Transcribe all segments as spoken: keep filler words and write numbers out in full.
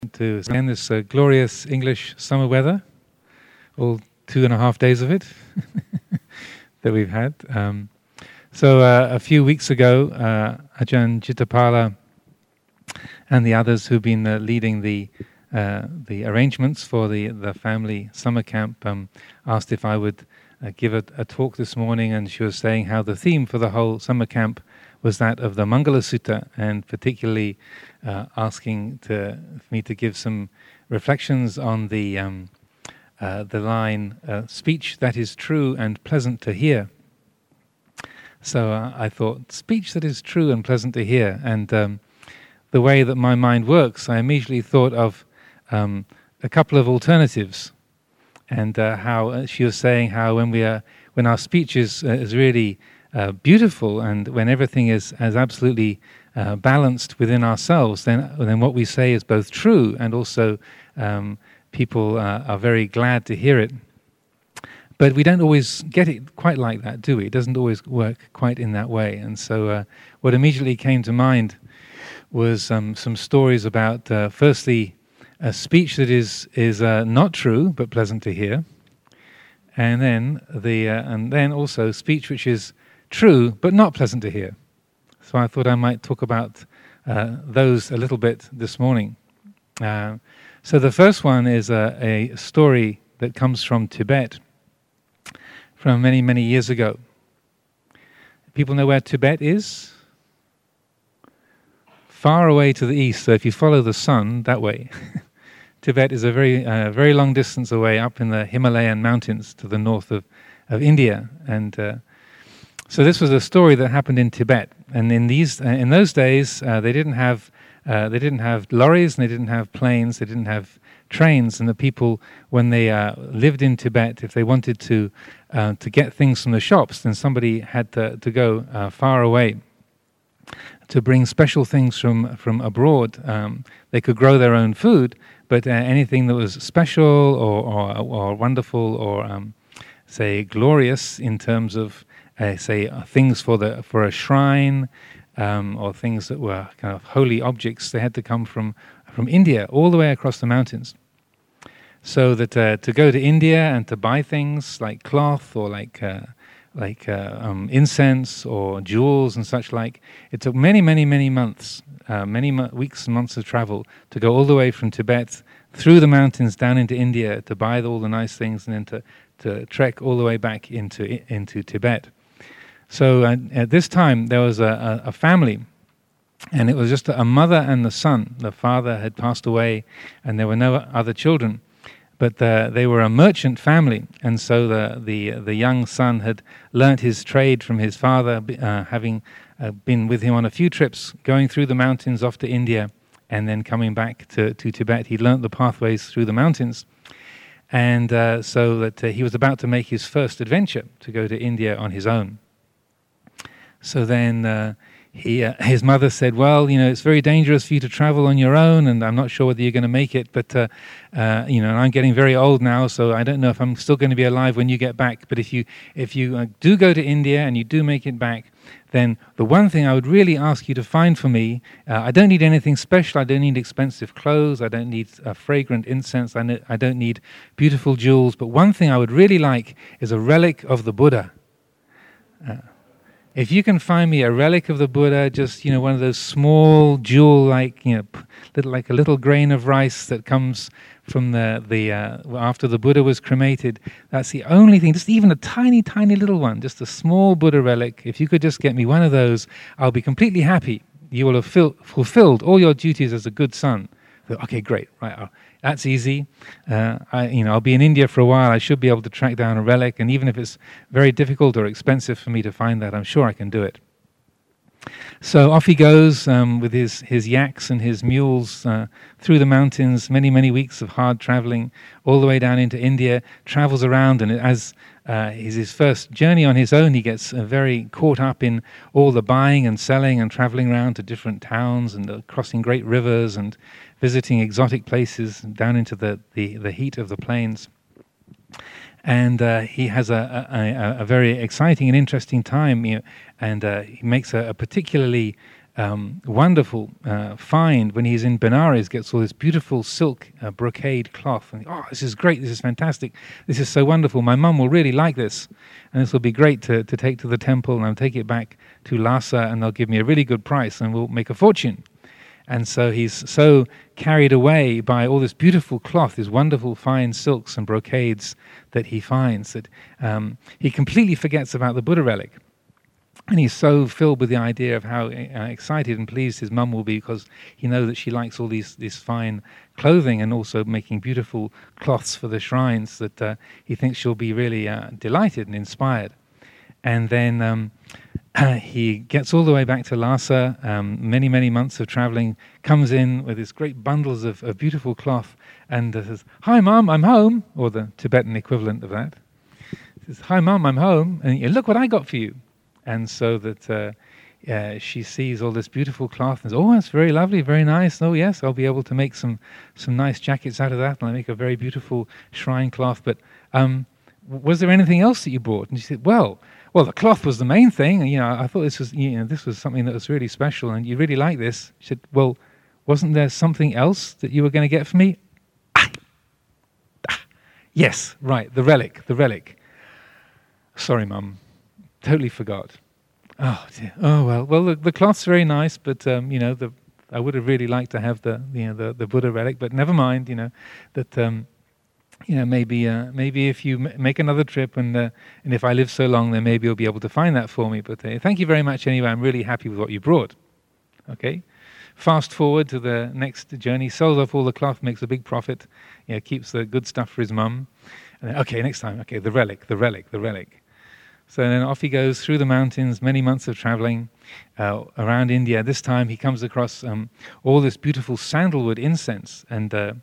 To spend this uh, glorious English summer weather, all two and a half days of it that we've had. Um, so uh, a few weeks ago, uh, Ajahn Chittapala and the others who've been uh, leading the uh, the arrangements for the, the family summer camp um, asked if I would uh, give a, a talk this morning, and she was saying how the theme for the whole summer camp was that of the Mangala Sutta, and particularly uh, asking to, for me to give some reflections on the um, uh, the line, uh, speech that is true and pleasant to hear. So uh, I thought, speech that is true and pleasant to hear, and um, the way that my mind works, I immediately thought of um, a couple of alternatives, and uh, how uh, she was saying how when we are, when our speech is, uh, is really Uh, beautiful, and when everything is as absolutely uh, balanced within ourselves, then then what we say is both true, and also um, people uh, are very glad to hear it. But we don't always get it quite like that, do we? It doesn't always work quite in that way. And so uh, what immediately came to mind was um, some stories about, uh, firstly, a speech that is is uh, not true but pleasant to hear, and then the uh, and then also speech which is true, but not pleasant to hear. So I thought I might talk about uh, those a little bit this morning. Uh, so the first one is a, a story that comes from Tibet, from many, many years ago. People know where Tibet is? Far away to the east, so if you follow the sun that way, Tibet is a very, uh, very long distance away up in the Himalayan mountains to the north of, of India. And uh, So this was a story that happened in Tibet, and in these uh, in those days uh, they didn't have uh, they didn't have lorries, and they didn't have planes, they didn't have trains, and the people, when they uh, lived in Tibet, if they wanted to uh, to get things from the shops, then somebody had to to go uh, far away to bring special things from from abroad. Um, they could grow their own food, but uh, anything that was special or or, or wonderful or um, say glorious in terms of Uh, say uh, things for the for a shrine, um, or things that were kind of holy objects, they had to come from from India all the way across the mountains. So that uh, to go to India and to buy things like cloth or like uh, like uh, um, incense or jewels and such like, it took many, many, many months, uh, many mo- weeks and months of travel to go all the way from Tibet through the mountains down into India to buy all the nice things, and then to to trek all the way back into into Tibet. So uh, at this time there was a, a, a family, and it was just a mother and the son. The father had passed away, and there were no other children, but uh, they were a merchant family, and so the the the young son had learnt his trade from his father, uh, having uh, been with him on a few trips, going through the mountains off to India, and then coming back to, to Tibet. He learnt the pathways through the mountains, and uh, so that uh, he was about to make his first adventure to go to India on his own. So then uh, he, uh, his mother said, well, you know, it's very dangerous for you to travel on your own, and I'm not sure whether you're going to make it, but, uh, uh, you know, I'm getting very old now, so I don't know if I'm still going to be alive when you get back. But if you if you uh, do go to India and you do make it back, then the one thing I would really ask you to find for me, uh, I don't need anything special, I don't need expensive clothes, I don't need uh, fragrant incense, I, no- I don't need beautiful jewels, but one thing I would really like is a relic of the Buddha. Uh, If you can find me a relic of the Buddha, just, you know, one of those small jewel-like, you know, p- little, like a little grain of rice that comes from the the uh, after the Buddha was cremated. That's the only thing. Just even a tiny, tiny little one, just a small Buddha relic. If you could just get me one of those, I'll be completely happy. You will have fil- fulfilled all your duties as a good son. So, okay, great. Right. Uh, That's easy. Uh, I, you know, I'll be in India for a while. I should be able to track down a relic, and even if it's very difficult or expensive for me to find that, I'm sure I can do it. So off he goes um, with his, his yaks and his mules uh, through the mountains, many, many weeks of hard traveling, all the way down into India, travels around, and as uh, is his first journey on his own, he gets uh, very caught up in all the buying and selling and traveling around to different towns and uh, crossing great rivers and visiting exotic places down into the, the, the heat of the plains. And uh, he has a, a, a very exciting and interesting time, you know, and uh, he makes a, a particularly um, wonderful uh, find when he's in Benares, gets all this beautiful silk uh, brocade cloth. And, oh, this is great, this is fantastic, this is so wonderful, my mum will really like this. And this will be great to, to take to the temple, and I'll take it back to Lhasa, and they'll give me a really good price, and we'll make a fortune. And so he's so carried away by all this beautiful cloth, these wonderful fine silks and brocades that he finds, that um, he completely forgets about the Buddha relic. And he's so filled with the idea of how uh, excited and pleased his mum will be, because he knows that she likes all these this fine clothing and also making beautiful cloths for the shrines, that uh, he thinks she'll be really uh, delighted and inspired. And then um, uh, he gets all the way back to Lhasa, um, many, many months of traveling, comes in with these great bundles of, of beautiful cloth, and uh, says, "Hi, Mum, I'm home," or the Tibetan equivalent of that. He says, "Hi, Mum, I'm home, and look what I got for you." And so that uh, uh, she sees all this beautiful cloth and says, "Oh, that's very lovely, very nice. Oh, yes, I'll be able to make some, some nice jackets out of that, and I make a very beautiful shrine cloth. But um, was there anything else that you bought?" And she said, "Well, well, the cloth was the main thing. And, you know, I thought this was, you know, this was something that was really special, and you really like this." She said, "Well, wasn't there something else that you were going to get for me?" Ah, ah, yes, right, the relic, the relic. "Sorry, Mum. Totally forgot." Oh dear. Oh well. Well, the, the cloth's very nice, but um, you know, the I would have really liked to have the you know the, the Buddha relic, but never mind. You know, that um, you know maybe uh, maybe if you m- make another trip, and uh, and if I live so long, then maybe you'll be able to find that for me. But uh, thank you very much anyway. I'm really happy with what you brought. Okay. Fast forward to the next journey. Sells off all the cloth, makes a big profit. You know, keeps the good stuff for his mum. And then, okay, next time. Okay, the relic, the relic, the relic. So then off he goes through the mountains, many months of traveling uh, around India. This time he comes across um, all this beautiful sandalwood incense. And uh,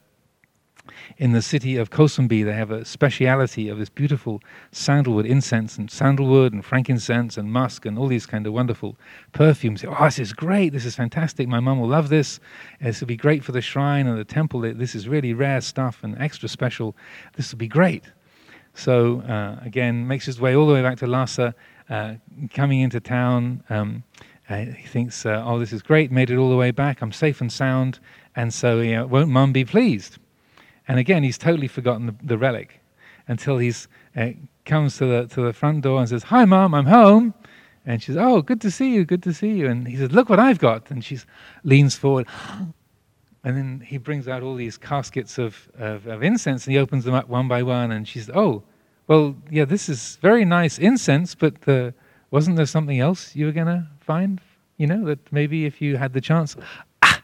in the city of Kosambi, they have a speciality of this beautiful sandalwood incense, and sandalwood and frankincense and musk and all these kind of wonderful perfumes. Oh, this is great. This is fantastic. My mum will love this. This will be great for the shrine and the temple. This is really rare stuff and extra special. This will be great. So, uh, again, makes his way all the way back to Lhasa, uh, coming into town. Um, uh, he thinks, uh, oh, this is great, made it all the way back, I'm safe and sound, and so, you know, won't Mum be pleased? And again, he's totally forgotten the, the relic until he uh, comes to the to the front door and says, "Hi, Mum, I'm home." And she says, "Oh, good to see you, good to see you." And he says, "Look what I've got." And she leans forward. And then he brings out all these caskets of, of, of incense, and he opens them up one by one. And she says, "Oh, well, yeah, this is very nice incense, but uh, wasn't there something else you were going to find? You know, that maybe if you had the chance." Ah!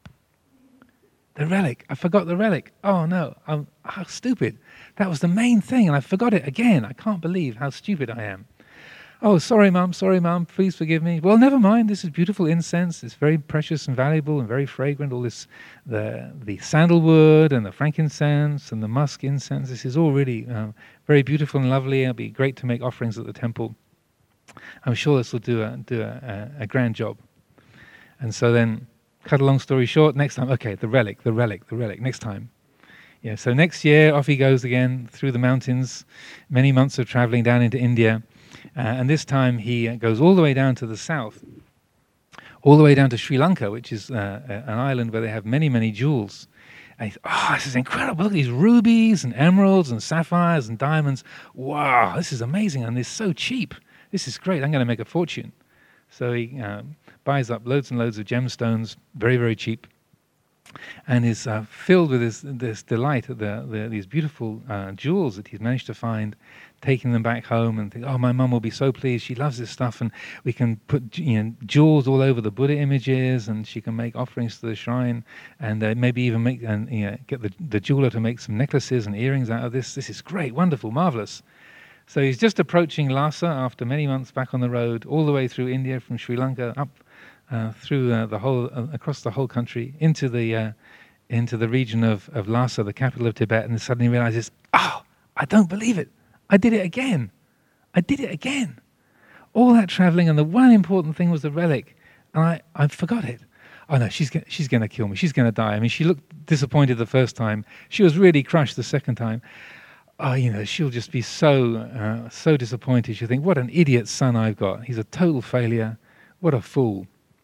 The relic. I forgot the relic. Oh, no. I'm, how stupid. That was the main thing, and I forgot it again. I can't believe how stupid I am. "Oh, sorry, Mum, sorry, Mum, please forgive me." "Well, never mind, this is beautiful incense. It's very precious and valuable and very fragrant. All this, the the sandalwood and the frankincense and the musk incense, this is all really um, very beautiful and lovely. It'll be great to make offerings at the temple. I'm sure this will do a, do a, a, a grand job." And so then, cut a long story short, next time, okay, the relic, the relic, the relic, next time. Yeah, so next year, off he goes again through the mountains, many months of traveling down into India. Uh, and this time he uh, goes all the way down to the south, all the way down to Sri Lanka, which is uh, an island where they have many, many jewels. And he thought, "Oh, this is incredible. Look at these rubies and emeralds and sapphires and diamonds. Wow, this is amazing. And it's so cheap. This is great. I'm going to make a fortune." So he um, buys up loads and loads of gemstones, very, very cheap, and is uh, filled with this, this delight at the, the, these beautiful uh, jewels that he's managed to find, taking them back home and think, "Oh, my mum will be so pleased. She loves this stuff, and we can put you know jewels all over the Buddha images, and she can make offerings to the shrine, and uh, maybe even make and you know, get the, the jeweler to make some necklaces and earrings out of this. This is great, wonderful, marvelous." So he's just approaching Lhasa after many months back on the road, all the way through India, from Sri Lanka up uh, through uh, the whole uh, across the whole country into the uh, into the region of, of Lhasa, the capital of Tibet, and suddenly realizes, "Oh, I don't believe it. I did it again. I did it again. All that traveling, and the one important thing was the relic, and I, I forgot it. Oh no, she's gonna, she's going to kill me. She's going to die. I mean, she looked disappointed the first time. She was really crushed the second time. Oh, you know, she'll just be so uh, so disappointed. She'll think, what an idiot son I've got. He's a total failure. What a fool."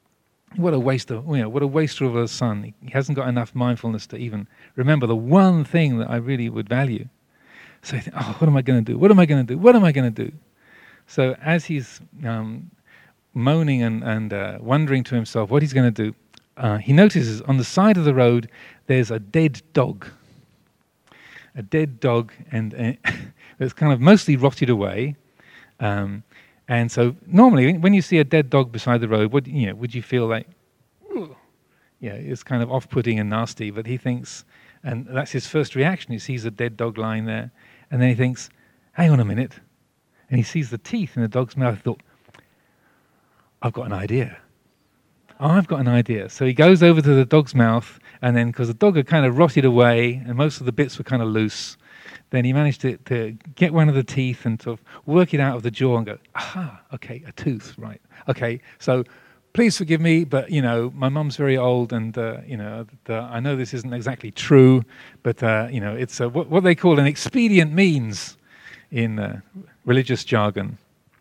What a waste of, you know, what a waster of a son. He hasn't got enough mindfulness to even remember the one thing that I really would value. So you think, oh, what am I going to do? What am I going to do? What am I going to do? So as he's um, moaning and, and uh, wondering to himself what he's going to do, uh, he notices on the side of the road there's a dead dog. A dead dog, and uh, it's kind of mostly rotted away. Um, and so normally when you see a dead dog beside the road, what, you know, would you feel like, Ugh. yeah, it's kind of off-putting and nasty, but he thinks, and that's his first reaction, he sees a dead dog lying there, and then he thinks, hang on a minute, and he sees the teeth in the dog's mouth. He thought, I've got an idea. I've got an idea. So he goes over to the dog's mouth, and then because the dog had kind of rotted away, and most of the bits were kind of loose, then he managed to, to get one of the teeth and sort of work it out of the jaw and go, aha, okay, a tooth, right. Okay, so please forgive me, but, you know, my mum's very old, and, uh, you know, the, I know this isn't exactly true, but, uh, you know, it's uh, what, what they call an expedient means in uh, religious jargon.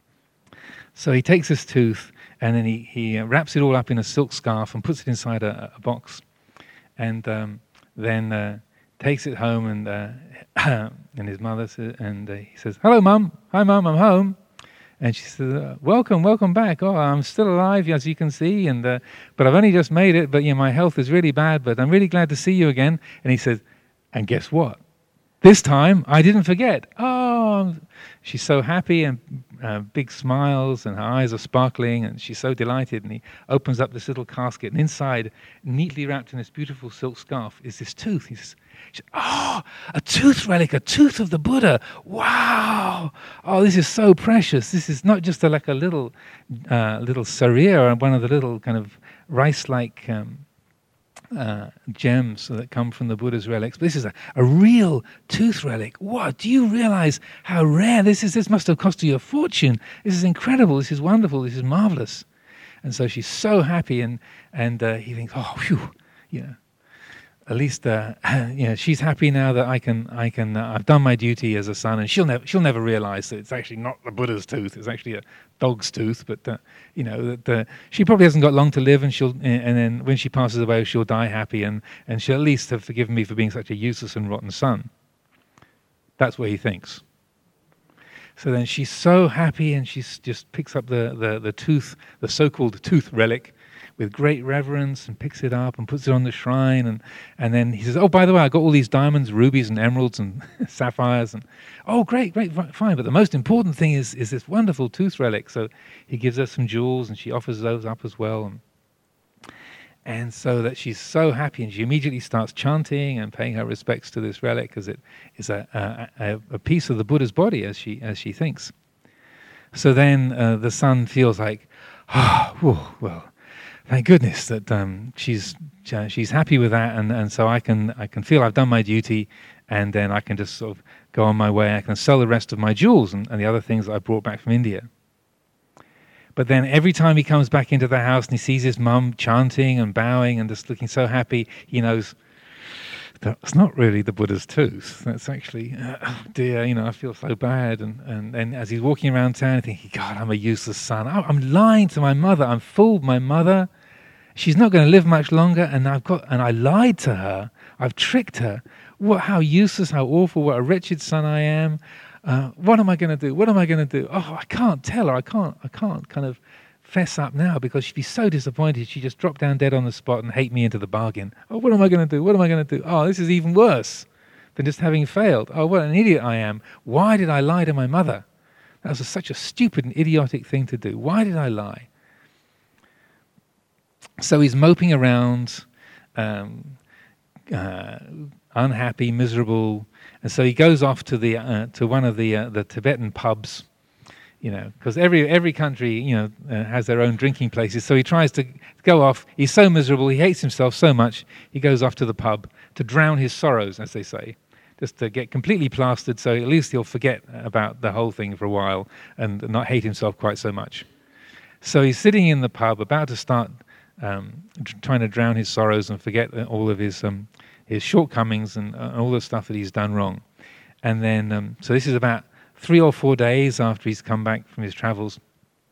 So he takes this tooth, and then he, he uh, wraps it all up in a silk scarf and puts it inside a, a box, and um, then uh, takes it home, and uh, and his mother says, and uh, he says, "Hello, Mum. Hi, Mum. I'm home." And she says, uh, "Welcome, welcome back. Oh, I'm still alive, as you can see, and uh, but I've only just made it. But you know, my health is really bad. But I'm really glad to see you again." And he says, "And guess what? This time I didn't forget." Oh, she's so happy, and uh, big smiles, and her eyes are sparkling, and she's so delighted. And he opens up this little casket, and inside, neatly wrapped in this beautiful silk scarf, is this tooth. He says, "Oh, a tooth relic, a tooth of the Buddha! Wow! Oh, this is so precious. This is not just a, like a little, uh, little sarir, or one of the little kind of rice-like." Um, Uh, gems that come from the Buddha's relics. But this is a, a real tooth relic. What? Do you realize how rare this is? This must have cost you a fortune. This is incredible. This is wonderful. This is marvelous. And so she's so happy, and and uh, he thinks, oh, phew, you know, at least uh, you know, she's happy now that I can I can uh, I've done my duty as a son, and she'll never she'll never realize that it's actually not the Buddha's tooth. It's actually a dog's tooth. But uh, you know that uh, she probably hasn't got long to live, and she'll and then when she passes away, she'll die happy, and and she'll at least have forgiven me for being such a useless and rotten son. That's what he thinks. So then she's so happy, and she just picks up the, the, the tooth, the so-called tooth relic, with great reverence, and picks it up and puts it on the shrine. And, and then he says, oh, by the way, I got all these diamonds, rubies and emeralds and sapphires. And oh, great, great, fine. But the most important thing is, is this wonderful tooth relic. So he gives her some jewels, and she offers those up as well. And, and so that she's so happy, and she immediately starts chanting and paying her respects to this relic, because it is a, a, a piece of the Buddha's body, as she as she thinks. So then uh, the son feels like, oh, whew, well, thank goodness that um, she's uh, she's happy with that, and, and so I can I can feel I've done my duty, and then I can just sort of go on my way. I can sell the rest of my jewels and, and the other things that I brought back from India. But then every time he comes back into the house and he sees his mum chanting and bowing and just looking so happy, he knows that's not really the Buddha's tooth. That's actually, uh, oh dear, you know, I feel so bad. And, and, and as he's walking around town, thinking, God, I'm a useless son. Oh, I'm lying to my mother. I'm fooled my mother. She's not going to live much longer, and I've got, and I lied to her. I've tricked her. What? How useless, how awful, what a wretched son I am. Uh, what am I going to do? What am I going to do? Oh, I can't tell her. I can't. I can't kind of fess up now, because she'd be so disappointed. She'd just drop down dead on the spot and hate me into the bargain. Oh, what am I going to do? What am I going to do? Oh, this is even worse than just having failed. Oh, what an idiot I am. Why did I lie to my mother? That was a, such a stupid and idiotic thing to do. Why did I lie? So he's moping around, um, uh, unhappy, miserable. And so he goes off to the uh, to one of the uh, the Tibetan pubs, you know, because every every country, you know, uh, has their own drinking places. So he tries to go off. He's so miserable. He hates himself so much. He goes off to the pub to drown his sorrows, as they say, just to get completely plastered. So at least he'll forget about the whole thing for a while and not hate himself quite so much. So he's sitting in the pub, about to start um, trying to drown his sorrows and forget all of his um, his shortcomings and uh, all the stuff that he's done wrong. And then, um, so this is about three or four days after he's come back from his travels.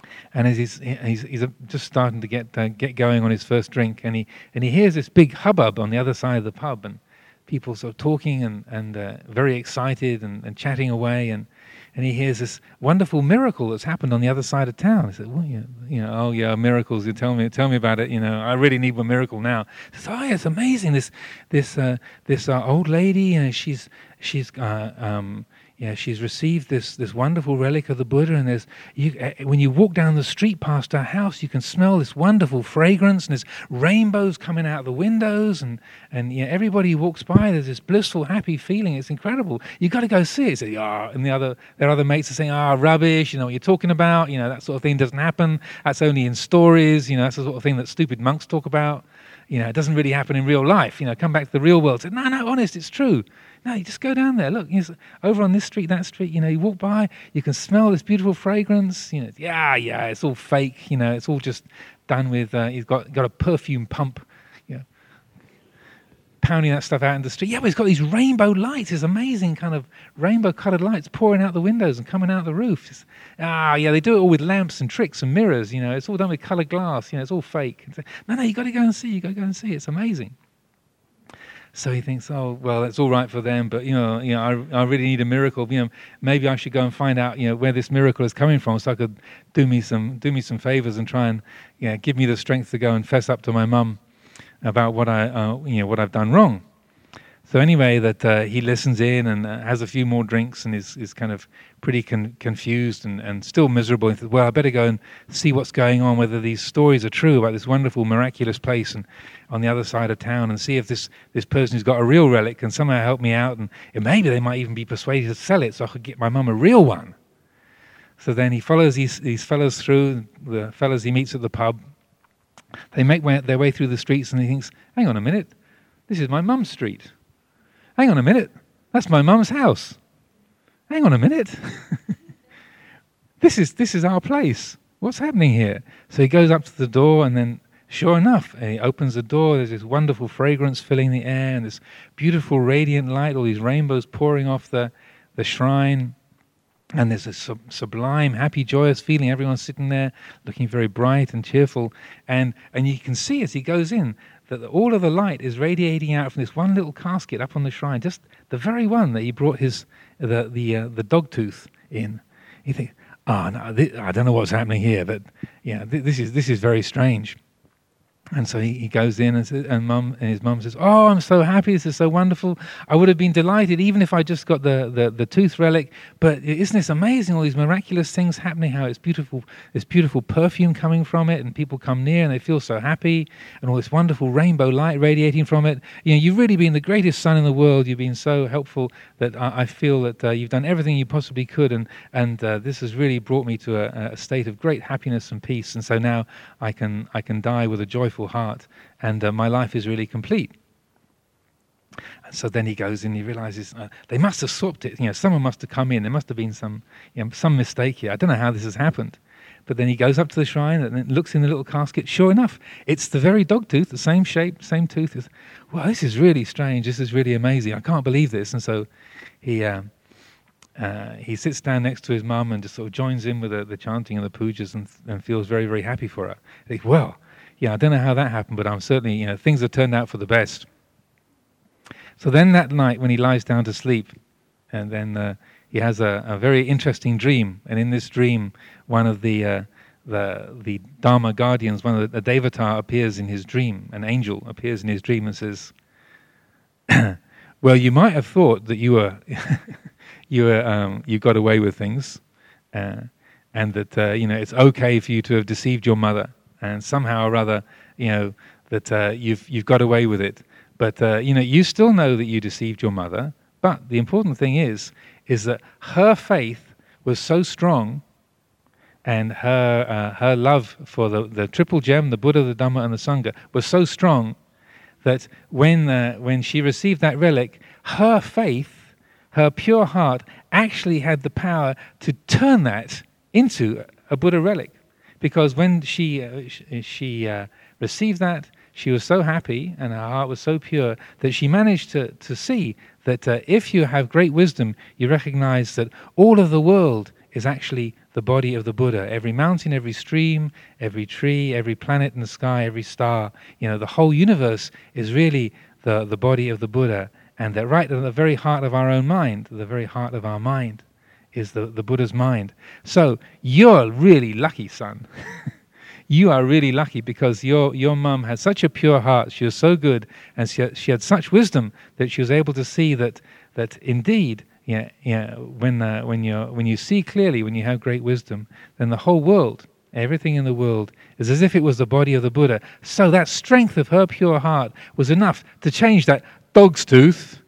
And as he's he's, he's just starting to get uh, get going on his first drink, and he and he hears this big hubbub on the other side of the pub, and people sort of talking and and uh, very excited and, and chatting away, and and he hears this wonderful miracle that's happened on the other side of town. He said, "Well, you know, you know, oh yeah, miracles. You tell me, tell me about it. You know, I really need a miracle now." He says, "Oh yeah, it's amazing. This this uh, this uh, old lady, you know, she's she's uh, um." Yeah, she's received this this wonderful relic of the Buddha, and there's you uh, when you walk down the street past her house, you can smell this wonderful fragrance, and there's rainbows coming out of the windows, and and yeah, everybody who walks by, there's this blissful, happy feeling. It's incredible. You got to go see it. Say, ah, and the other their other mates are saying, ah, rubbish. You know what you're talking about. You know that sort of thing doesn't happen. That's only in stories. You know that's the sort of thing that stupid monks talk about. You know it doesn't really happen in real life. You know, come back to the real world. Say, no, no, honest, it's true. No, you just go down there. Look, you know, over on this street, that street. You know, you walk by, you can smell this beautiful fragrance. You know, yeah, yeah, it's all fake. You know, it's all just done with. Uh, he's got got a perfume pump. You know, pounding that stuff out in the street. Yeah, but it's got these rainbow lights. It's amazing, kind of rainbow-colored lights pouring out the windows and coming out the roof. It's, ah, yeah, they do it all with lamps and tricks and mirrors. You know, it's all done with colored glass. You know, it's all fake. So, no, no, you got to go and see. You got to go and see. It's amazing. So he thinks, oh well, it's all right for them, but you know, you know, I, I really need a miracle. You know, maybe I should go and find out, you know, where this miracle is coming from, so I could do me some do me some favors and try and, you know, give me the strength to go and fess up to my mum about what I, uh, you know, what I've done wrong. So anyway, that uh, he listens in and uh, has a few more drinks and is is kind of pretty con- confused and, and still miserable. And thinks, well, I better go and see what's going on, whether these stories are true about this wonderful, miraculous place and on the other side of town, and see if this, this person who's got a real relic can somehow help me out, and, and maybe they might even be persuaded to sell it so I could get my mum a real one. So then he follows these these fellows through, the fellows he meets at the pub. They make way, their way through the streets, and he thinks, hang on a minute, this is my mum's street. Hang on a minute, that's my mum's house. Hang on a minute. this is this is our place. What's happening here? So he goes up to the door, and then sure enough, he opens the door, there's this wonderful fragrance filling the air, and this beautiful radiant light, all these rainbows pouring off the, the shrine. And there's a sub- sublime, happy, joyous feeling. Everyone's sitting there looking very bright and cheerful. And and you can see as he goes in that all of the light is radiating out from this one little casket up on the shrine, just the very one that he brought his the the uh, the dog tooth in. You think, oh, no, th- I don't know what's happening here, but yeah, th- this is this is very strange. And so he, he goes in and says, and mum and his mum says, "Oh, I'm so happy! This is so wonderful. I would have been delighted even if I just got the, the, the tooth relic. But isn't this amazing? All these miraculous things happening. How it's beautiful. This beautiful perfume coming from it, and people come near and they feel so happy, and all this wonderful rainbow light radiating from it. You know, you've really been the greatest son in the world. You've been so helpful that I, I feel that uh, you've done everything you possibly could, and and uh, this has really brought me to a, a state of great happiness and peace. And so now I can I can die with a joyful heart, and uh, my life is really complete." And so then he goes in, he realizes uh, they must have swapped it. You know, someone must have come in. There must have been some, you know, some mistake here. I don't know how this has happened. But then he goes up to the shrine and then looks in the little casket. Sure enough, it's the very dog tooth, the same shape, same tooth. Well, this is really strange. This is really amazing. I can't believe this. And so he uh, uh, he sits down next to his mum and just sort of joins in with the, the chanting and the pujas, and, and feels very, very happy for her. He thinks, well, yeah, I don't know how that happened, but I'm certainly, you know, things have turned out for the best. So then that night when he lies down to sleep, and then uh, he has a, a very interesting dream, and in this dream, one of the uh, the the Dharma guardians, one of the, the Devata appears in his dream. An angel appears in his dream and says, "Well, you might have thought that you were you were um, you got away with things, uh, and that uh, you know it's okay for you to have deceived your mother." And somehow or other, you know, that uh, you've you've got away with it. But, uh, you know, you still know that you deceived your mother. But the important thing is, is that her faith was so strong, and her uh, her love for the, the triple gem, the Buddha, the Dhamma, and the Sangha, was so strong that when uh, when she received that relic, her faith, her pure heart, actually had the power to turn that into a Buddha relic. Because when she uh, sh- she uh, received that, she was so happy and her heart was so pure that she managed to, to see that uh, if you have great wisdom, you recognize that all of the world is actually the body of the Buddha. Every mountain, every stream, every tree, every planet in the sky, every star, you know, the whole universe is really the, the body of the Buddha. And that right at the very heart of our own mind, the very heart of our mind, is the, the Buddha's mind. So you're really lucky, son. You are really lucky because your your mum had such a pure heart. She was so good, and she had, she had such wisdom that she was able to see that that indeed, yeah, yeah. When uh, when you when you see clearly, when you have great wisdom, then the whole world, everything in the world, is as if it was the body of the Buddha. So that strength of her pure heart was enough to change that dog's tooth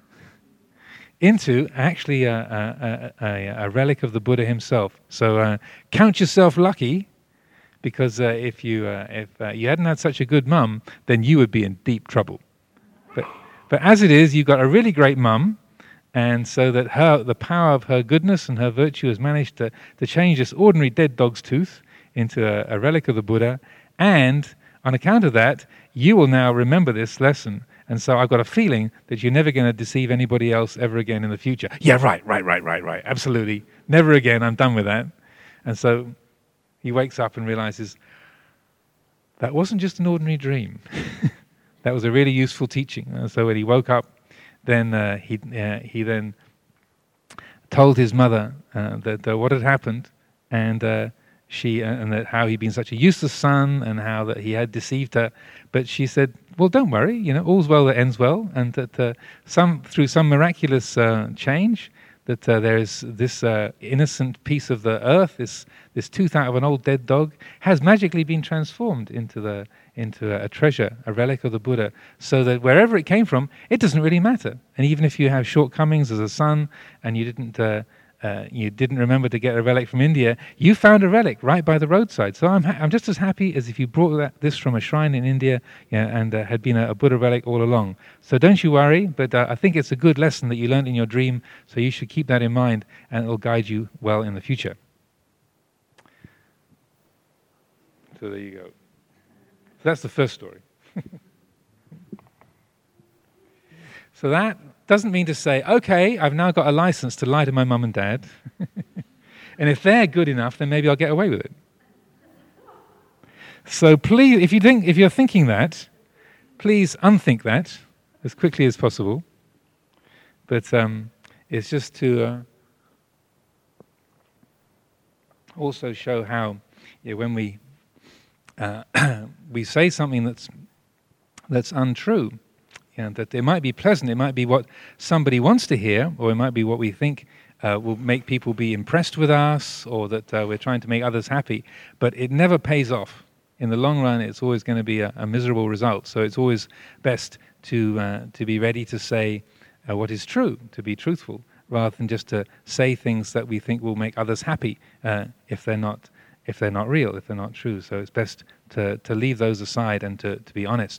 into actually a, a, a, a relic of the Buddha himself. So uh, count yourself lucky, because uh, if you uh, if uh, you hadn't had such a good mum, then you would be in deep trouble. But but as it is, you've got a really great mum, and so that her the power of her goodness and her virtue has managed to, to change this ordinary dead dog's tooth into a, a relic of the Buddha, and on account of that, you will now remember this lesson. And so I've got a feeling that you're never going to deceive anybody else ever again in the future. Yeah, right, right, right, right, right. Absolutely. Never again. I'm done with that. And so he wakes up and realizes that wasn't just an ordinary dream. That was a really useful teaching. And so when he woke up, then uh, he uh, he then told his mother uh, that uh, what had happened, and uh, she uh, and that how he'd been such a useless son, and how that he had deceived her. But she said, "Well, don't worry. You know, all's well that ends well, and that uh, some through some miraculous uh, change, that uh, there is this uh, innocent piece of the earth, this this tooth out of an old dead dog, has magically been transformed into the into a, a treasure, a relic of the Buddha, so that wherever it came from, it doesn't really matter. And even if you have shortcomings as a son, and you didn't uh, uh, you didn't remember to get a relic from India, you found a relic right by the roadside. So I'm ha- I'm just as happy as if you brought that, this from a shrine in India, you know, and uh, had been a, a Buddha relic all along. So don't you worry. But uh, I think it's a good lesson that you learned in your dream. So you should keep that in mind, and it will guide you well in the future." So there you go. So that's the first story. So that doesn't mean to say, okay, I've now got a license to lie to my mum and dad. And if they're good enough, then maybe I'll get away with it. So please, if you think, if you're thinking that, please unthink that as quickly as possible. But um, it's just to uh, also show how, you know, when we uh, we say something that's that's untrue, you know, that it might be pleasant, it might be what somebody wants to hear, or it might be what we think uh, will make people be impressed with us, or that uh, we're trying to make others happy, but it never pays off. In the long run, it's always going to be a, a miserable result. So it's always best to uh, to be ready to say uh, what is true, to be truthful, rather than just to say things that we think will make others happy uh, if they're not if they're not real, if they're not true. So it's best to to leave those aside and to, to be honest.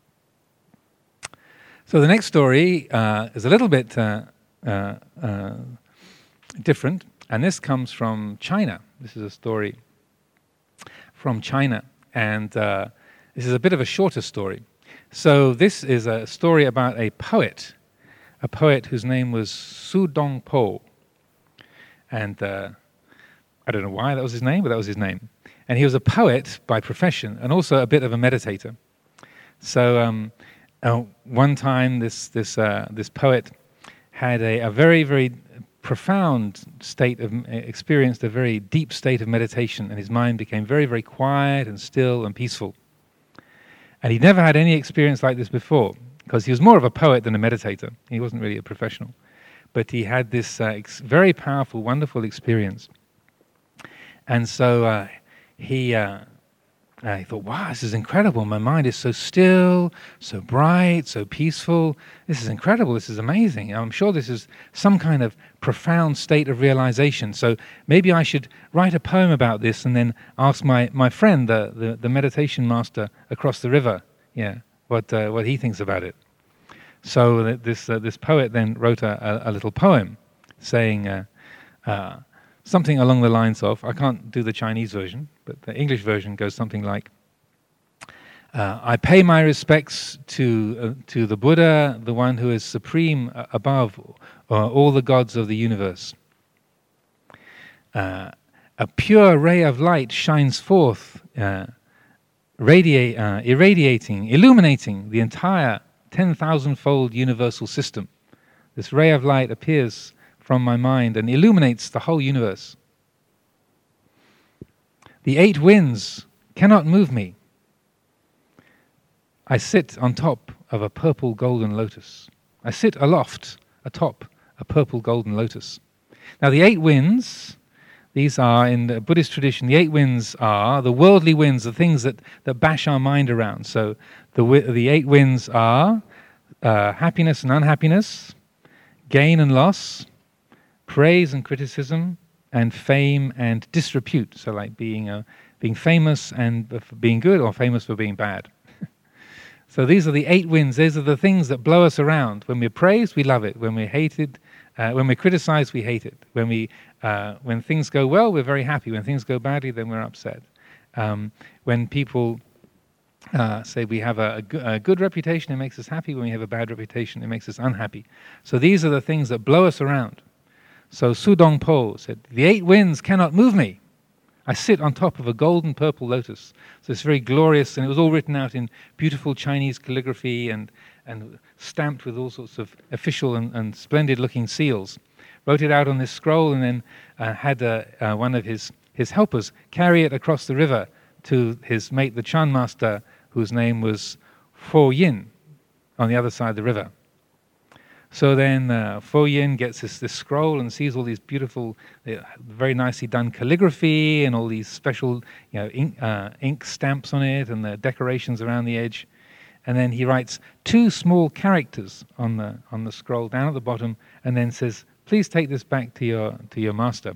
So the next story uh, is a little bit uh, uh, uh, different, and this comes from China. This is a story from China, and uh, this is a bit of a shorter story. So this is a story about a poet, a poet whose name was Su Dongpo, and uh, I don't know why that was his name, but that was his name. And he was a poet by profession, and also a bit of a meditator. So um, uh, one time, this this uh, this poet had a, a very very profound state of experienced a very deep state of meditation, and his mind became very very quiet and still and peaceful. And he'd never had any experience like this before, because he was more of a poet than a meditator. He wasn't really a professional, but he had this uh, ex- very powerful, wonderful experience. And so uh, he, uh, uh, he thought, wow, this is incredible. My mind is so still, so bright, so peaceful. This is incredible. This is amazing. I'm sure this is some kind of profound state of realization. So maybe I should write a poem about this and then ask my, my friend, the, the, the meditation master across the river, yeah, what uh, what he thinks about it. So this uh, this poet then wrote a, a, a little poem saying... Uh, uh, Something along the lines of, I can't do the Chinese version, but the English version goes something like, uh, I pay my respects to uh, to the Buddha, the one who is supreme uh, above uh, all the gods of the universe. uh, a pure ray of light shines forth, uh, radiate, uh, irradiating, illuminating the entire ten thousand-fold universal system. This ray of light appears from my mind and illuminates the whole universe. The eight winds cannot move me. I sit on top of a purple golden lotus. I sit aloft atop a purple golden lotus. Now the eight winds, these are, in the Buddhist tradition, the eight winds are the worldly winds, the things that, that bash our mind around. So the, the eight winds are uh, happiness and unhappiness, gain and loss, praise and criticism, and fame and disrepute. So like being uh, being famous and for being good, or famous for being bad. So these are the eight winds. These are the things that blow us around. When we're praised, we love it. When we're hated, uh, when we're criticized, we hate it. When we uh, when things go well, we're very happy. When things go badly, then we're upset. Um, when people uh, say we have a, a, go- a good reputation, it makes us happy. When we have a bad reputation, it makes us unhappy. So these are the things that blow us around. So Su Dong Po said, the eight winds cannot move me. I sit on top of a golden purple lotus. So it's very glorious, and it was all written out in beautiful Chinese calligraphy and, and stamped with all sorts of official and, and splendid-looking seals. Wrote it out on this scroll, and then uh, had uh, uh, one of his, his helpers carry it across the river to his mate, the Chan master, whose name was Fo Yin, on the other side of the river. So then uh, Fo Yin gets this, this scroll and sees all these beautiful, uh, very nicely done calligraphy and all these special, you know, ink, uh, ink stamps on it and the decorations around the edge. And then he writes two small characters on the on the scroll down at the bottom, and then says, "Please take this back to your to your master."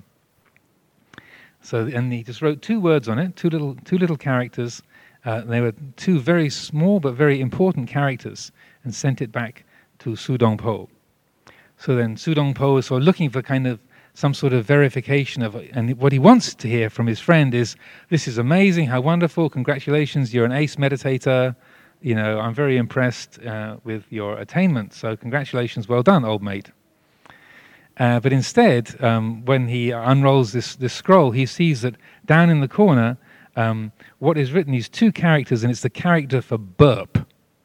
So and he just wrote two words on it, two little two little characters. Uh, they were two very small but very important characters, and sent it back to Su Dong Po. So then Su Dong Po is sort of looking for kind of some sort of verification of, and what he wants to hear from his friend is, "This is amazing, how wonderful, congratulations, you're an ace meditator, you know, I'm very impressed uh, with your attainment, so congratulations, well done, old mate." Uh, but instead, um, when he unrolls this, this scroll, he sees that down in the corner, um, what is written, these two characters, and it's the character for burp.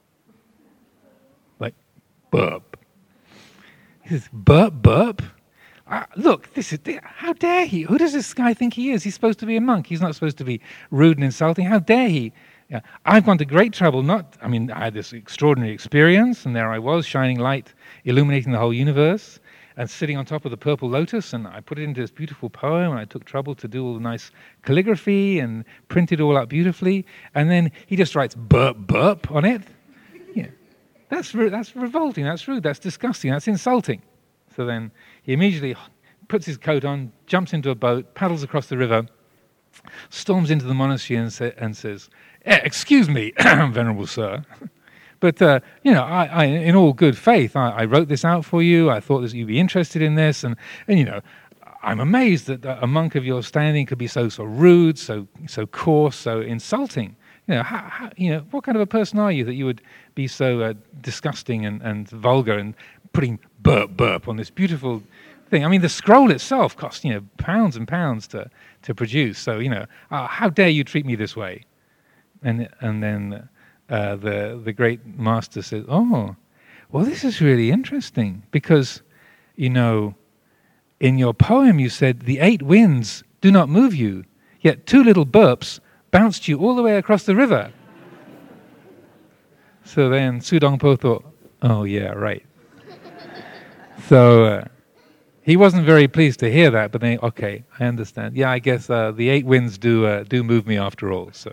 Burp. He says, burp, burp? Uh, look, this is, how dare he? Who does this guy think he is? He's supposed to be a monk. He's not supposed to be rude and insulting. How dare he? Yeah, I've gone to great trouble. Not, I mean, I had this extraordinary experience, and there I was, shining light, illuminating the whole universe, and sitting on top of the purple lotus, and I put it into this beautiful poem, and I took trouble to do all the nice calligraphy and print it all out beautifully, and then he just writes burp, burp on it. Yeah. That's re- that's revolting, that's rude, that's disgusting, that's insulting. So then he immediately puts his coat on, jumps into a boat, paddles across the river, storms into the monastery and, sa- and says, eh, "Excuse me, Venerable Sir, but, uh, you know, I, I, in all good faith, I, I wrote this out for you, I thought that you'd be interested in this, and, and you know, I'm amazed that a monk of your standing could be so, so rude, so, so coarse, so insulting. You know, how, how, you know, what kind of a person are you that you would be so uh, disgusting and, and vulgar and putting burp burp on this beautiful thing? I mean, the scroll itself cost, you know, pounds and pounds to, to produce. So, you know, uh, how dare you treat me this way?" And and then uh, the the great master says, "Oh, well, this is really interesting because, you know, in your poem you said the eight winds do not move you, yet two little burps bounced you all the way across the river." So then Su Dong Po thought, "Oh yeah, right." So uh, he wasn't very pleased to hear that, but then, okay, I understand. Yeah, I guess uh, the eight winds do uh, do move me after all. So,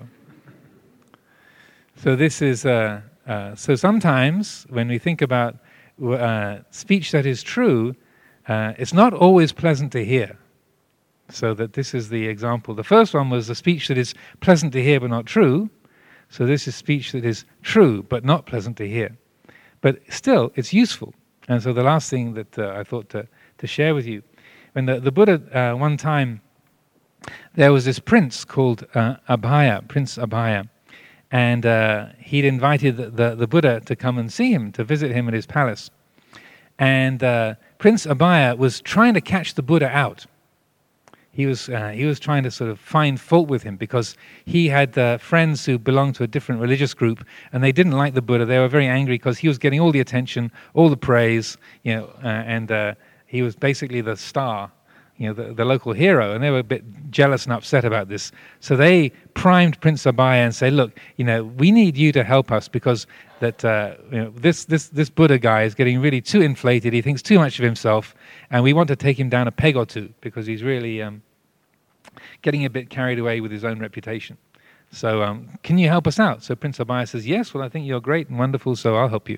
so this is uh, uh, so sometimes when we think about uh, speech that is true, uh, it's not always pleasant to hear. So that this is the example. The first one was a speech that is pleasant to hear but not true. So this is speech that is true but not pleasant to hear. But still, it's useful. And so the last thing that uh, I thought to, to share with you, when the, the Buddha, uh, one time, there was this prince called uh, Abhaya, Prince Abhaya, and uh, he'd invited the, the, the Buddha to come and see him, to visit him at his palace. And uh, Prince Abhaya was trying to catch the Buddha out. he was uh, he was trying to sort of find fault with him because he had uh, friends who belonged to a different religious group, and they didn't like the Buddha. They were very angry because he was getting all the attention, all the praise, you know, uh, and uh, he was basically the star, you know, the, the local hero, and they were a bit jealous and upset about this. So they primed Prince Abhaya and said, "Look, you know, we need you to help us because that uh, you know, this this this Buddha guy is getting really too inflated. He thinks too much of himself, and we want to take him down a peg or two because he's really um, getting a bit carried away with his own reputation. So um, can you help us out?" So Prince Abhaya says, "Yes, well, I think you're great and wonderful, so I'll help you."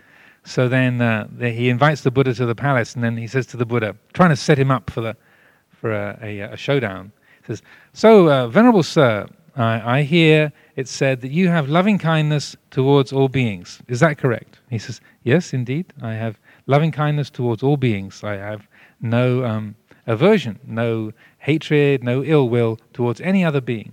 So then uh, the, he invites the Buddha to the palace, and then he says to the Buddha, trying to set him up for the for a, a, a showdown, he says, "So, uh, Venerable Sir, I, I hear it said that you have loving kindness towards all beings. Is that correct?" He says, "Yes, indeed. I have loving kindness towards all beings. I have no um, aversion, no hatred, no ill will towards any other being."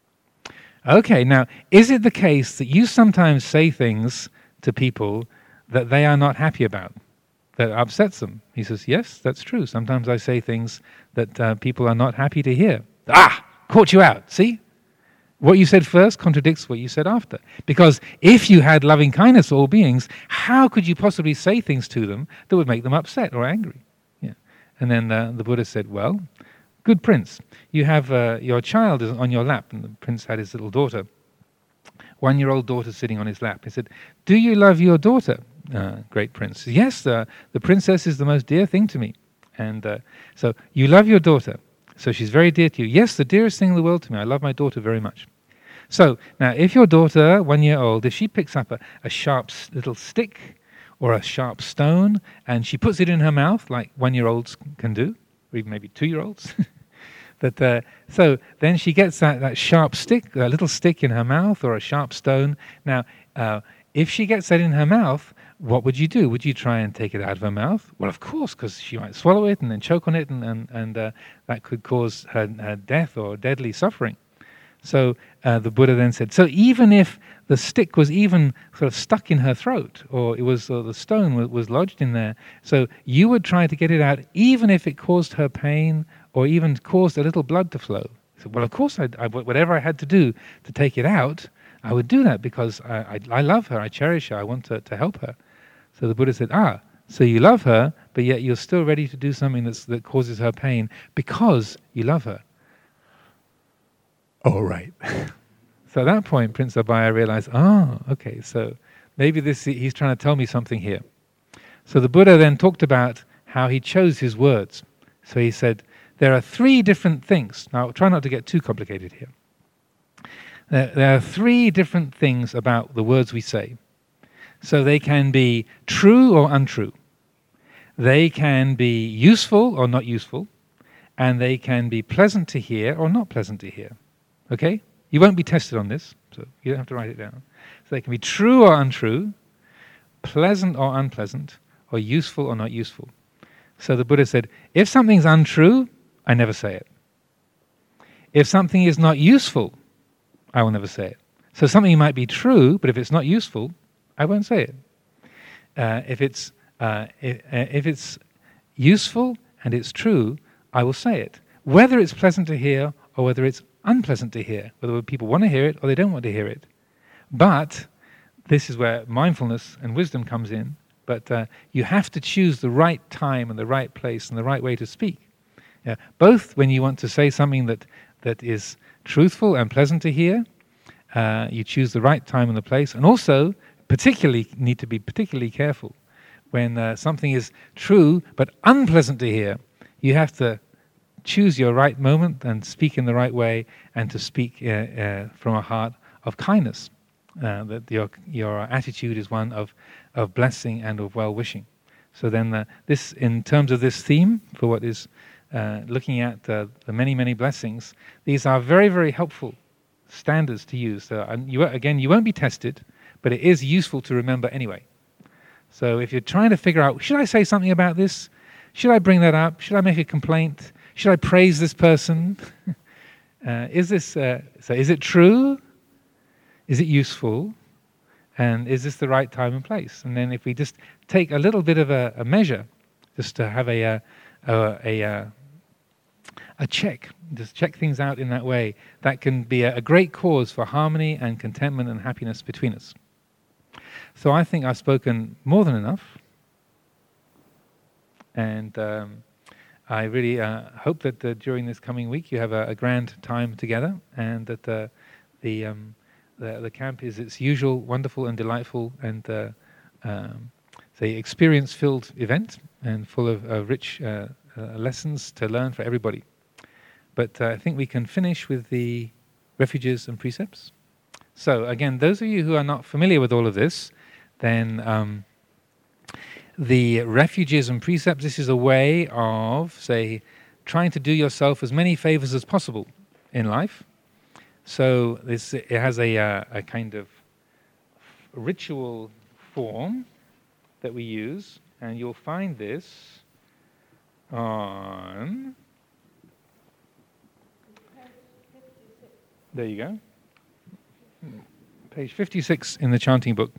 Okay, now, is it the case that you sometimes say things to people that they are not happy about, that upsets them? He says, "Yes, that's true. Sometimes I say things that uh, people are not happy to hear." Ah, caught you out, see? What you said first contradicts what you said after. Because if you had loving kindness for all beings, how could you possibly say things to them that would make them upset or angry? Yeah. And then uh, the Buddha said, "Well, good prince, you have uh, your child is on your lap." And the prince had his little daughter, one-year-old daughter sitting on his lap. He said, "Do you love your daughter, uh, great prince?" "Yes, uh, the princess is the most dear thing to me." And uh, so, "You love your daughter, so she's very dear to you." "Yes, the dearest thing in the world to me. I love my daughter very much." So, now, if your daughter, one year old, if she picks up a, a sharp s- little stick or a sharp stone and she puts it in her mouth, like one-year-olds can do, or even maybe two-year-olds, that, uh, so then she gets that, that sharp stick, a little stick in her mouth or a sharp stone. Now, uh, if she gets that in her mouth, what would you do? Would you try and take it out of her mouth? Well, of course, because she might swallow it and then choke on it, and, and, and uh, that could cause her, her death or deadly suffering. So uh, the Buddha then said, so even if the stick was even sort of stuck in her throat, or it was or the stone was, was lodged in there, so you would try to get it out even if it caused her pain or even caused a little blood to flow. So, well, of course, I'd, I, whatever I had to do to take it out, I would do that because I, I, I love her, I cherish her, I want to, to help her. So the Buddha said, ah, so you love her, but yet you're still ready to do something that's, that causes her pain because you love her. All right. So at that point, Prince Abhaya realized, ah, oh, okay, so maybe this he's trying to tell me something here. So the Buddha then talked about how he chose his words. So he said, there are three different things. Now, try not to get too complicated here. There, there are three different things about the words we say. So they can be true or untrue. They can be useful or not useful. And they can be pleasant to hear or not pleasant to hear. Okay? You won't be tested on this, so you don't have to write it down. So they can be true or untrue, pleasant or unpleasant, or useful or not useful. So the Buddha said, if something's untrue, I never say it. If something is not useful, I will never say it. So something might be true, but if it's not useful, I won't say it. Uh, if it's uh, if, uh, if it's useful and it's true, I will say it. Whether it's pleasant to hear or whether it's unpleasant to hear, whether people want to hear it or they don't want to hear it. But this is where mindfulness and wisdom comes in. But uh, you have to choose the right time and the right place and the right way to speak. Yeah, both when you want to say something that, that is truthful and pleasant to hear, uh, you choose the right time and the place, and also particularly need to be particularly careful when uh, something is true but unpleasant to hear. You have to choose your right moment and speak in the right way, and to speak uh, uh, from a heart of kindness. Uh, that your your attitude is one of, of blessing and of well-wishing. So then uh, this, in terms of this theme, for what is uh, looking at uh, the many, many blessings, these are very, very helpful standards to use. So, and you, again, you won't be tested, but it is useful to remember anyway. So if you're trying to figure out, should I say something about this? Should I bring that up? Should I make a complaint? Should I praise this person? uh, is this uh, so? Is it true? Is it useful? And is this the right time and place? And then if we just take a little bit of a, a measure, just to have a a, a, a, a check, just check things out in that way. That can be a, a great cause for harmony and contentment and happiness between us. So I think I've spoken more than enough. And um, I really uh, hope that uh, during this coming week you have a, a grand time together, and that uh, the, um, the the camp is its usual wonderful and delightful and uh, um, say experience-filled event, and full of uh, rich uh, uh, lessons to learn for everybody. But uh, I think we can finish with the refuges and precepts. So again, those of you who are not familiar with all of this, then um, the refuges and precepts, this is a way of, say, trying to do yourself as many favors as possible in life. So this it has a, uh, a kind of ritual form that we use, and you'll find this on... There you go. Page fifty-six in the chanting book.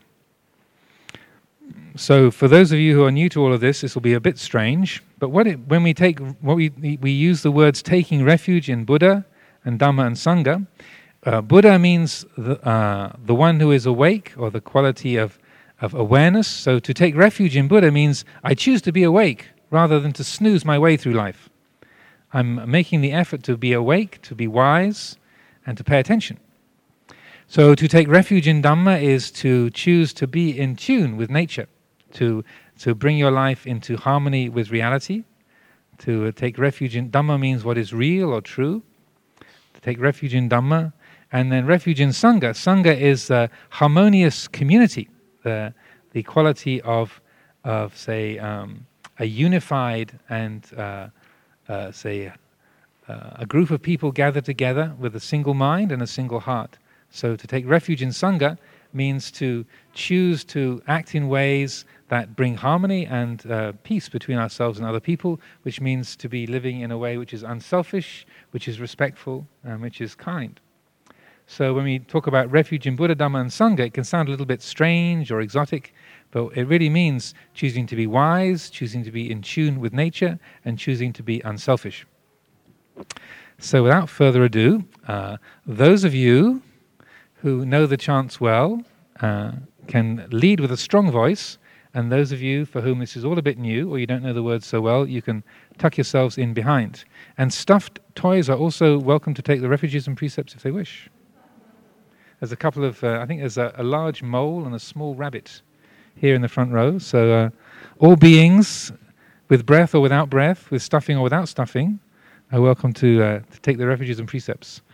So for those of you who are new to all of this, this will be a bit strange. But what it, when we take, what we we use the words taking refuge in Buddha and Dhamma and Sangha. Uh, Buddha means the, uh, the one who is awake, or the quality of, of awareness. So to take refuge in Buddha means I choose to be awake rather than to snooze my way through life. I'm making the effort to be awake, to be wise, and to pay attention. So to take refuge in Dhamma is to choose to be in tune with nature, to to bring your life into harmony with reality. To uh, take refuge in Dhamma means what is real or true. To take refuge in Dhamma, and then refuge in Sangha. Sangha is a harmonious community, the the quality of of say um, a unified and uh, uh, say. Uh, a group of people gathered together with a single mind and a single heart. So to take refuge in Sangha means to choose to act in ways that bring harmony and uh, peace between ourselves and other people, which means to be living in a way which is unselfish, which is respectful, and which is kind. So when we talk about refuge in Buddha, Dhamma and Sangha, it can sound a little bit strange or exotic, but it really means choosing to be wise, choosing to be in tune with nature, and choosing to be unselfish. So without further ado, uh, those of you who know the chants well uh, can lead with a strong voice, and those of you for whom this is all a bit new, or you don't know the words so well, you can tuck yourselves in behind. And stuffed toys are also welcome to take the refuges and precepts if they wish. There's a couple of, uh, I think there's a, a large mole and a small rabbit here in the front row. So uh, all beings, with breath or without breath, with stuffing or without stuffing, are welcome to, uh, to take the refuges and precepts.